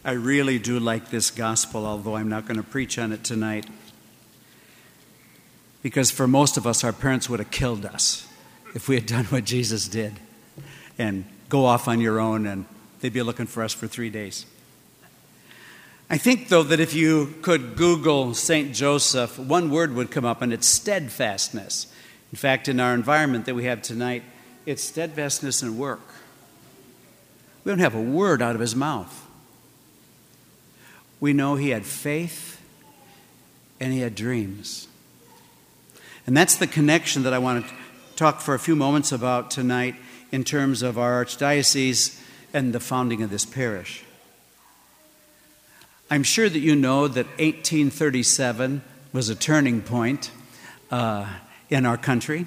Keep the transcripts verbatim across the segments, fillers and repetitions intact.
I really do like this gospel, although I'm not going to preach on it tonight. Because for most of us, our parents would have killed us if we had done what Jesus did and go off on your own, and they'd be looking for us for three days. I think, though, that if you could Google Saint Joseph, one word would come up, and it's steadfastness. In fact, in our environment that we have tonight, it's steadfastness in work. We don't have a word out of his mouth. We know he had faith and he had dreams. And that's the connection that I want to talk for a few moments about tonight in terms of our archdiocese and the founding of this parish. I'm sure that you know that eighteen thirty-seven was a turning point uh, in our country.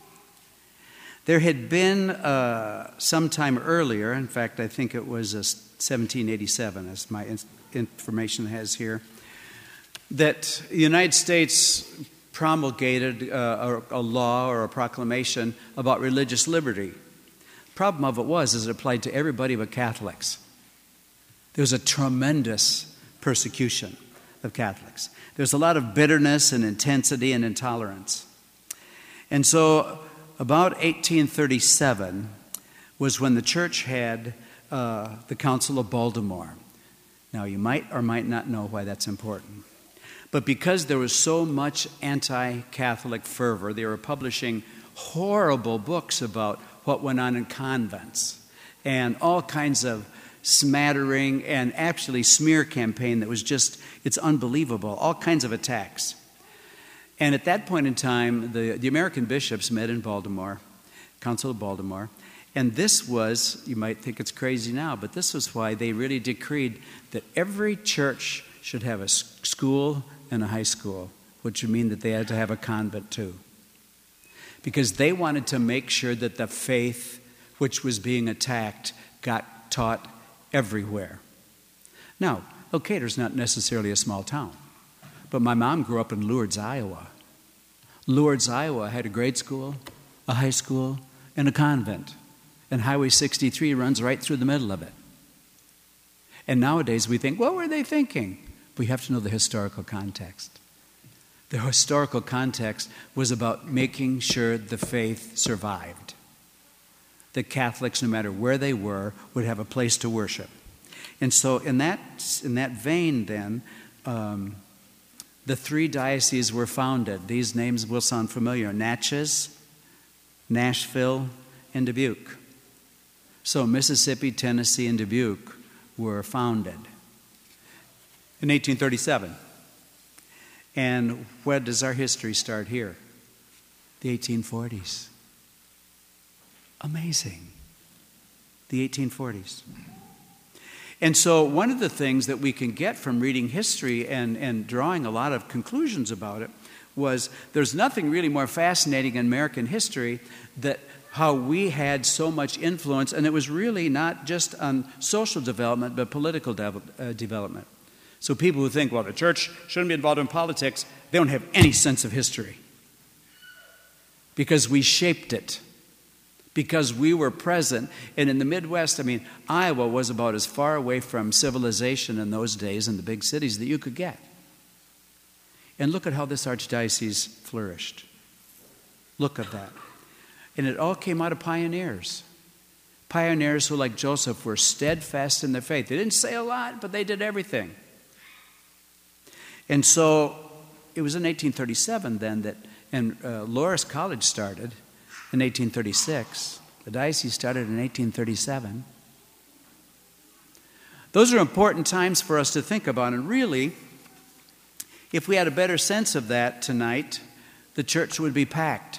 There had been uh, some time earlier, in fact, I think it was uh, seventeen eighty-seven, as my in- information has here, that the United States promulgated uh, a, a law or a proclamation about religious liberty. The problem of it was is it applied to everybody but Catholics. There was a tremendous persecution of Catholics. There was a lot of bitterness and intensity and intolerance. And so about eighteen thirty-seven was when the church had uh, the Council of Baltimore. Now, you might or might not know why that's important. But because there was so much anti-Catholic fervor, they were publishing horrible books about what went on in convents and all kinds of smattering and actually smear campaign that was just, it's unbelievable, all kinds of attacks. And at that point in time, the, the American bishops met in Baltimore, Council of Baltimore, and this was, you might think it's crazy now, but this was why they really decreed that every church should have a school and a high school, which would mean that they had to have a convent too. Because they wanted to make sure that the faith which was being attacked got taught everywhere. Now, Elkader's not necessarily a small town, but my mom grew up in Lourdes, Iowa. Lourdes, Iowa had a grade school, a high school, and a convent. And Highway sixty-three runs right through the middle of it. And nowadays we think, what were they thinking? We have to know the historical context. The historical context was about making sure the faith survived. That Catholics, no matter where they were, would have a place to worship. And so in that, in that vein then, um, the three dioceses were founded. These names will sound familiar. Natchez, Nashville, and Dubuque. So Mississippi, Tennessee, and Dubuque were founded in eighteen thirty-seven. And where does our history start here? The eighteen forties. Amazing. The eighteen forties. And so one of the things that we can get from reading history and, and drawing a lot of conclusions about it was there's nothing really more fascinating in American history that how we had so much influence, and it was really not just on social development, but political de- uh, development. So people who think, well, the church shouldn't be involved in politics, they don't have any sense of history. Because we shaped it. Because we were present. And in the Midwest, I mean, Iowa was about as far away from civilization in those days in the big cities that you could get. And look at how this archdiocese flourished. Look at that. And it all came out of pioneers. Pioneers who, like Joseph, were steadfast in their faith. They didn't say a lot, but they did everything. And so it was in eighteen thirty-seven then that, and uh, Loras College started in eighteen thirty-six. The diocese started in eighteen thirty-seven. Those are important times for us to think about. And really, if we had a better sense of that tonight, the church would be packed.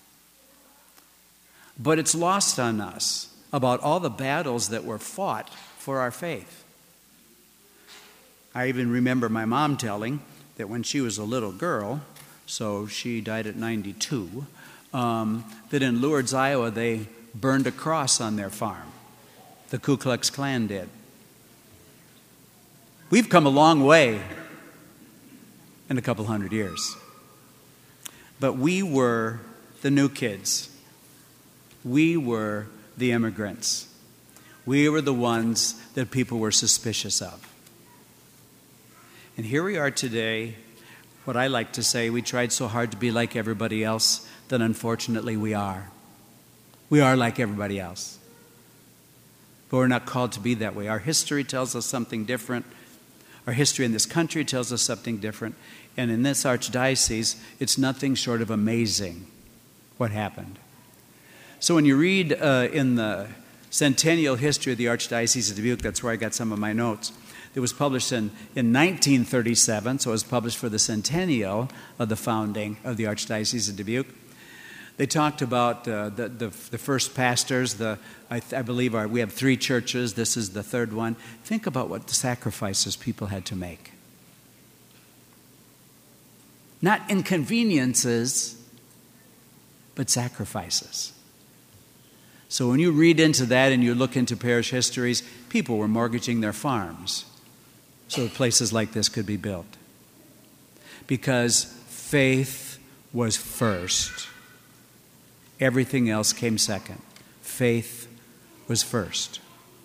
But it's lost on us about all the battles that were fought for our faith. I even remember my mom telling that when she was a little girl, so she died at ninety-two, um, that in Lourdes, Iowa, they burned a cross on their farm. The Ku Klux Klan did. We've come a long way in a couple hundred years. But we were the new kids. We were the immigrants. We were the ones that people were suspicious of. And here we are today. What I like to say, we tried so hard to be like everybody else that unfortunately we are. We are like everybody else. But we're not called to be that way. Our history tells us something different. Our history in this country tells us something different. And in this archdiocese, it's nothing short of amazing what happened. So when you read uh, in the Centennial History of the Archdiocese of Dubuque, that's where I got some of my notes. It was published in, in nineteen thirty-seven, so it was published for the centennial of the founding of the Archdiocese of Dubuque. They talked about uh, the, the, the first pastors. The, I, I believe our, we have three churches. This is the third one. Think about what the sacrifices people had to make. Not inconveniences, but sacrifices. So when you read into that and you look into parish histories, people were mortgaging their farms so places like this could be built. Because faith was first. Everything else came second. Faith was first.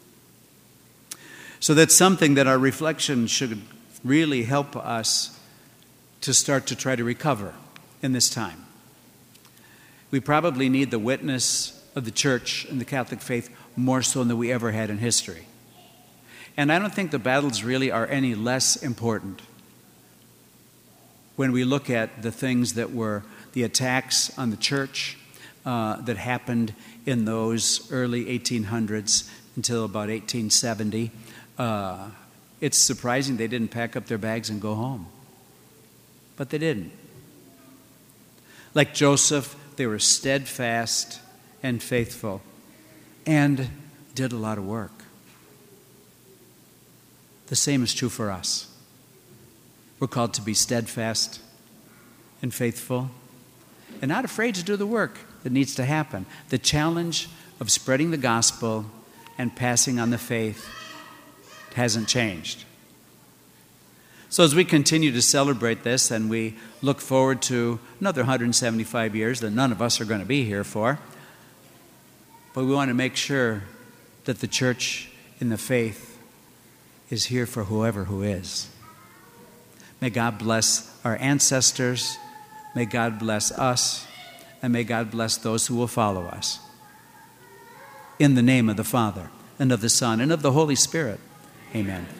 So that's something that our reflection should really help us to start to try to recover in this time. We probably need the witness of the church and the Catholic faith more so than we ever had in history. And I don't think the battles really are any less important when we look at the things that were the attacks on the church uh, that happened in those early eighteen hundreds until about eighteen seventy. Uh, it's surprising they didn't pack up their bags and go home. But they didn't. Like Joseph, they were steadfast and faithful and did a lot of work. The same is true for us. We're called to be steadfast and faithful and not afraid to do the work that needs to happen. The challenge of spreading the gospel and passing on the faith hasn't changed. So as we continue to celebrate this and we look forward to another one hundred seventy-five years that none of us are going to be here for, but we want to make sure that the church in the faith is here for whoever who is. May God bless our ancestors, may God bless us, and may God bless those who will follow us. In the name of the Father, and of the Son, and of the Holy Spirit. Amen.